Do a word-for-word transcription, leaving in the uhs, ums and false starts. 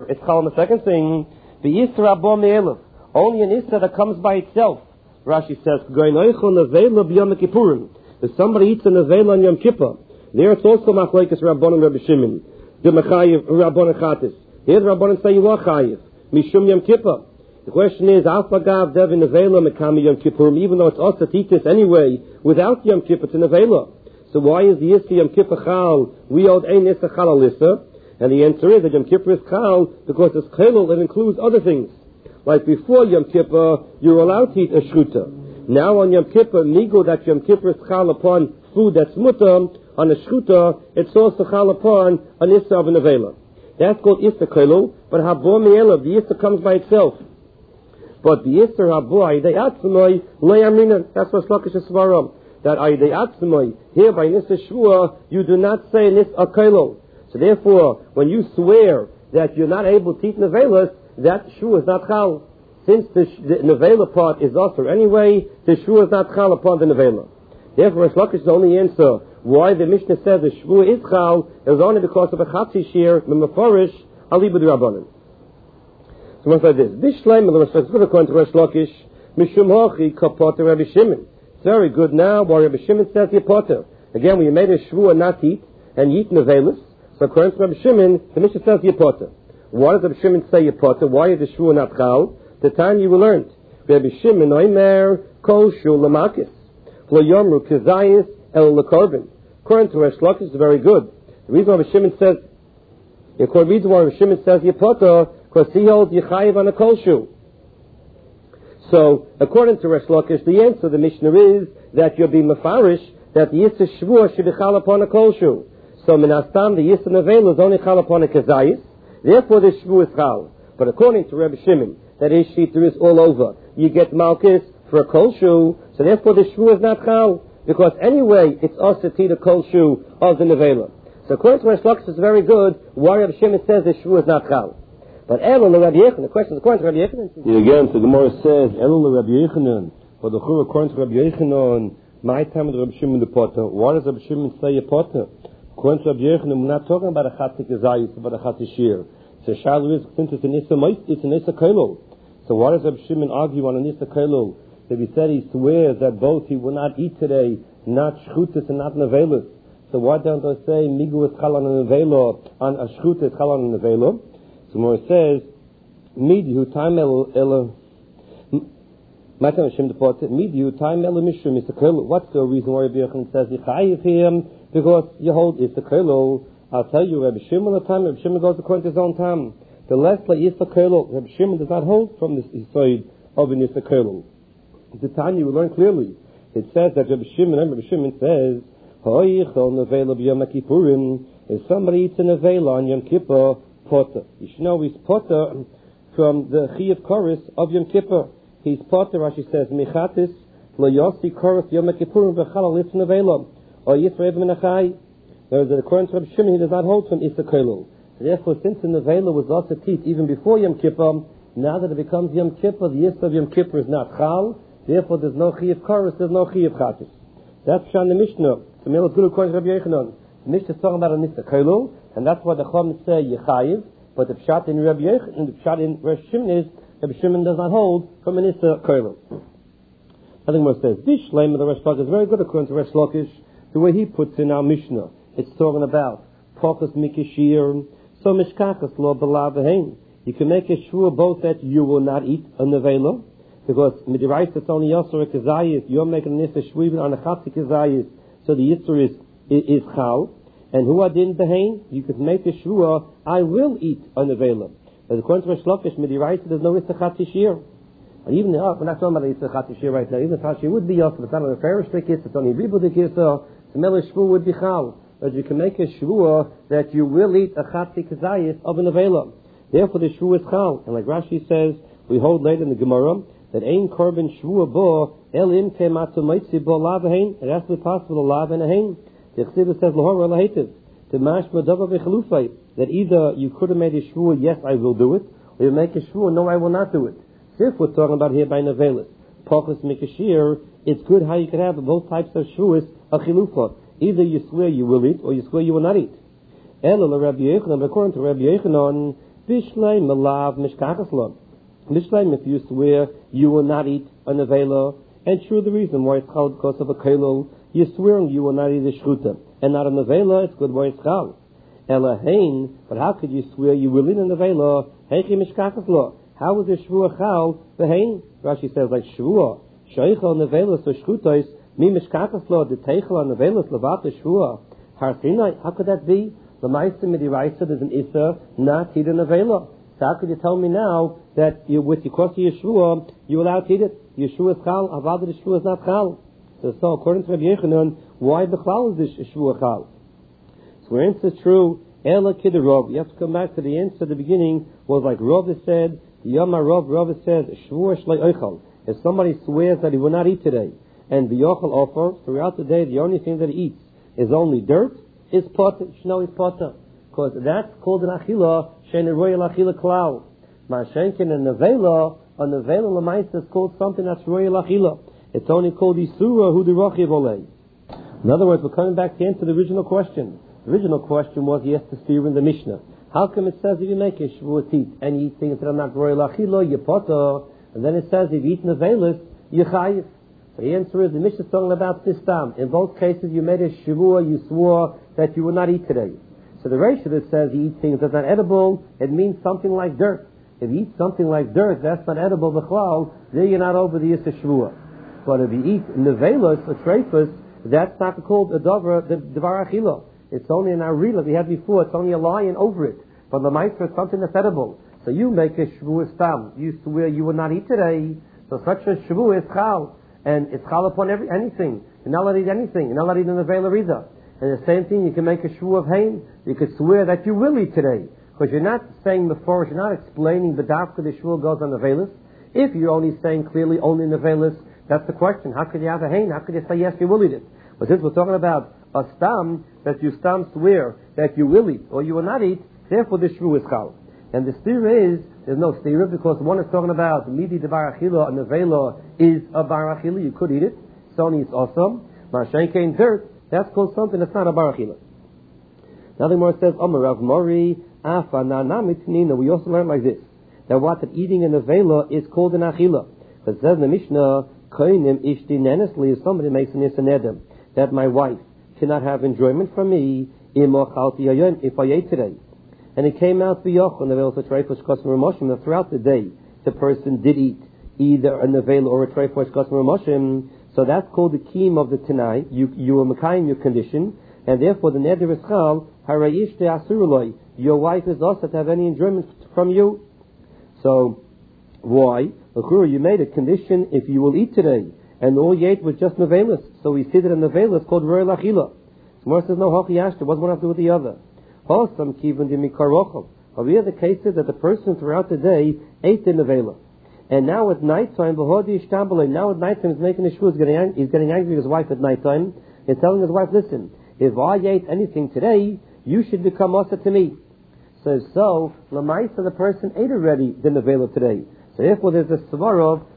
It's called the second thing, the Yisra Abba Me'elav. Only an Yisra that comes by itself. Rashi says, if somebody eats an Nevela on Yom Kippur, there it's also Machlekes Rabban and Rabbi Shimon. The Mechayiv, Rabban Chatis. Here the Rabban say you are Chayiv. Mishum Yom Kippur. The question is, Alpagav Dev in Nevela Mekami Yom Kippur, even though it's also to eat this anyway, without Yom Kippur to Nevela. So why is the Yisra Yom Kippur Chal? We owed Ein Yisra Chal Al Yisra. And the answer is that Yom Kippur is Chal because it's Chelul that includes other things. Like before Yom Kippur, you're allowed to eat a shchuta. Now on Yom Kippur, migo that Yom Kippur is Chal upon food that's mutter, on a shchuta, it's also Chal upon an Yisra of a Nevela. That's called Yisra Chelul, but Habo Me'elav, the Yisra comes by itself. But the Yisra Habo, Aydei Atzmai, Lo Yamrina, that's what Shlakish is Svaram. That Aydei Atzmai, here by Yisra Shvua, you do not say Yisra Chelul. So therefore, when you swear that you're not able to eat nevelas, that shvu is not chal. Since the, sh- the nevela part is also anyway, the shvu is not chal upon the nevela. Therefore, Reish Lakish is the only answer why the Mishnah says the shvu is chal is only because of a chatzi shir memafarish alibu d'Rabbanan. So what's like this? This shleim of the Reish Lakish, according to Reish Lakish, mishum hochi kapoter Rabbi Shimon. It's very good now. Why Rabbi Shimon says the poter. Again, when you made a shvu and not eat and you eat nevelas. So according to Rabbi Shimon, the Mishnah says Yipota. Why does Rabbi Shimon say Yipota? Why is the shvu not chal? The time you learned. Rabbi Shimon oimer kol shu lamakis lo yomru kizayis el lekorban. According to Reish Lakish, it's very good. The reason why Rabbi Shimon says, the reason why Rabbi Shimon says Yipota, because he holds Yechayiv on a kol shu. So according to Reish Lakish, the answer of the Mishnah is that you'll be mafarish that the Yisra Shvua should be chal upon a kol shu. So Minastam, the Yisra Nevela is only chal upon a kazayis, therefore the shvu is chal. But according to Rabbi Shimon, that his shita is all over. You get malchus for a kol shu, so therefore the shvu is not chal, because anyway it's also to the kol shu of the Nevela. So according to Reish Lakish, it's very good why Rabbi Shimon says the shvu is not chal. But Elul Rabbi Yechanan, the question is according to Rabbi Yechanan. Again, so the Gemara says Elul Rabbi Yechanan, or the Chur according to Rabbi Yechanan, my time with Rabbi Shimon the Potter. Why does Rabbi Shimon say a Potter? According to Rabbi Yechanan, we're not talking about a chatzik azayis, about a chatzik shir. So Shalu is since it's an issa moist, it's an issa kailul. So why does Rabbi Shimon argue on an issa kailul? If he said he swears that both he will not eat today, not shchutis and not nevelas. So why don't I say migu is chal on a nevela, on a shchutis chal on a nevela? So more it says, midhu time el el. My time Hashem the Potter. Midhu time el mishum issa kailul. What's the reason why Rabbi Yechanan says yichayiv him? Because you hold Yisra Kailul. I'll tell you, Rabbi Shimon the time, Rabbi Shimon goes according to his own time. The less like Yisra Kailul, Rabbi Shimon does not hold from this side of an Yisra Kailul. The time you will learn clearly. It says that Rabbi Shimon, and Rabbi Shimon says, if somebody eats a nevela on Yom Kippur, potter. You should know he's potter from the Chiyuv Chorus of Yom Kippur. He's potter, Rashi says, Mechatis, lo yosi chorus Yom Kippurim v'chal litz nevela. Or Yisrael Menachai. Whereas according to Rabbi Shimon, he does not hold from Yisra Kailul. So therefore, since the Nevela was also teeth even before Yom Kippur, now that it becomes Yom Kippur, the Yisra of Yom Kippur is not Chal. Therefore, there's no Chiyuv Chorus, there's no Chiyuv Chatis. That's Shan the Mishnah. So Mel is good according to Rabbi Yechanan. The Mishnah is talking about a Yisra Kailul, and that's why the Chum say Yechayiv. But the Pshat in Rabbi Yechanan, the Pshat in Rabbi Shimon is Rabbi Shimon does not hold from an Yisra Kailul. I think what it says, this Shleim of the Reish Lakish is very good according to Reish Lakish. The way he puts in our Mishnah, it's talking about Pochas Mikashir, so Mishkachas Lo Balabahain. You can make a shvur both that you will not eat a nevela, because Midiraisa it's only Yasser Kazayis, you're making an Yisra Shvur on a Chatzik Kazayis, so the Yisra is, is, is Chal. And who adin Behain, you could make a shvur, I will eat a nevela. But according to Reish Lakish, Midiraisa there's no Yisra Chatzishir. And even oh, we're not talking about the Yisra Chatzishir right now, even the Chatzishir would be Yasser, but it's not on a Farish Tikis, it's only a Ribu Tikis, the Melech Shvur would be Chal, but you can make a Shvur that you will eat a Chatzik Kazayis of an Avela. Therefore the Shvur is Chal. And like Rashi says, we hold later in the Gemara, that Ein Korban Shvur Bo, El Im Kematu Meitzi Bo Lav Hein, it has to be possible to Lav and a Hein. The Chsiva says, Lahor Lahativ, to Mash Madava Bechalufay, that either you could have made a Shvur, yes, I will do it, or you make a Shvur, no, I will not do it. So if we're talking about here by Nevelis, Pochas Mikashir, it's good how you can have both types of Shvuas, a Chilufa. Either you swear you will eat, or you swear you will not eat. Ela Rabbi Yechanan, according to Rabbi Yechanan, Bishleim Malav Mishkachaslo. Bishleim, if you swear you will not eat a nevela, and true, the reason why it's chal because of a kailul, you're swearing you will not eat a shchuta, and not a nevela, it's good why it's chal. Elahain, but how could you swear you will eat a nevela? Heichi Mishkachaslo. How is a shvua chal? Behain. Rashi says like shvua. Sheichel nevelas or shchutais. Mi mishkachaslo the teichel on nevelas levata shvua. Har Sinai. How could that be? The ma'aser midiraisa there's an issa not eat a nevela. So how could you tell me now that you with your course of Yeshua you're allowed to eat it? Yeshua is chal. Avad the shvua is not chal. So, so according to Rabbi Yechanan, why the chal is this shvua chal? So our answer is true. Ela kidarov. You have to come back to the answer at the beginning was like Rav said. Yama Rav Rav says shvua shlei oichal. If somebody swears that he will not eat today, and the yochel offer throughout the day, the only thing that he eats is only dirt, is potter. You know he's potter, because that's called an achila shein royal achila klal. Ma'ashenkin a nevela, a nevela lemaisa is called something that's royal achila. It's only called isura hu derochiv olei. In other words, we're coming back to answer the original question. The original question was yes to steer in the Mishnah. How come it says if you make a shvuah teeth and you eat things that are not royal achila, you potter, and then it says if you eat nevelis, you chayiv. So the answer is the Mishnah is talking about this time. In both cases, you made a shvuah, you swore that you will not eat today. So the ratio that says you eat things that's not edible, it means something like dirt. If you eat something like dirt, that's not edible b'chlal, then you're not over the yisra shvuah. But if you eat nevelis or treifus, that's not called a davar, the davar achila. It's only an arila we had before. It's only a lion over it. But the ma'aser is something that's edible. So you make a shvuah stam. You swear you will not eat today. So such a shvuah is chal, and it's chal upon every anything. You're not allowed to eat anything. You're not allowed to eat in the nevela either. And the same thing, you can make a shvuah of hain. You could swear that you will eat today, because you're not saying before. You're not explaining the dafka the shvuah goes on nevelis. If you're only saying clearly only nevelis, that's the question. How could you have a hain? How could you say yes you will eat it? But since we're talking about a stam, that you stam swear that you will eat or you will not eat, therefore the shvu is chal. And the stira is, there's no stira, because one is talking about midi de bar achila, and the vela is a bar achila, you could eat it. Sony is awesome. Mashenkein dirt, that's called something that's not a bar achila. Nothing more says, Omer Rav Mori, afa na namitnina. We also learn like this, that what that eating in the vela is called an achila. But it says in the Mishnah, koinim ishti nenesli, if somebody makes an isanedem, that my wife cannot have enjoyment from me if I ate today. And it came out b'yochon nevelos treifos kosmer moshim that throughout the day the person did eat either a nevel or a treifos kosmer moshim. So that's called the keem of the tenai. You you are makayim your condition, and therefore the neder is chal harayishte asuruloi. Your wife is also to have any enjoyment from you. So why? You made a condition if you will eat today, and all you ate was just nevelis. So we see that a nevelis called royal achila. Gemara says no hachiyashta. What's one have to do with the other? Some kivun dimikarochel. But we have the cases that the person throughout the day ate the nevela, and now at nighttime, b'hodi ishtambale. Now at nighttime, he's making a shvu. He's getting ang- he's getting angry with his wife at nighttime. He's telling his wife, "Listen, if I ate anything today, you should become asa to me." So so lamaisa the person ate already the nevela today. So therefore, there's a svarov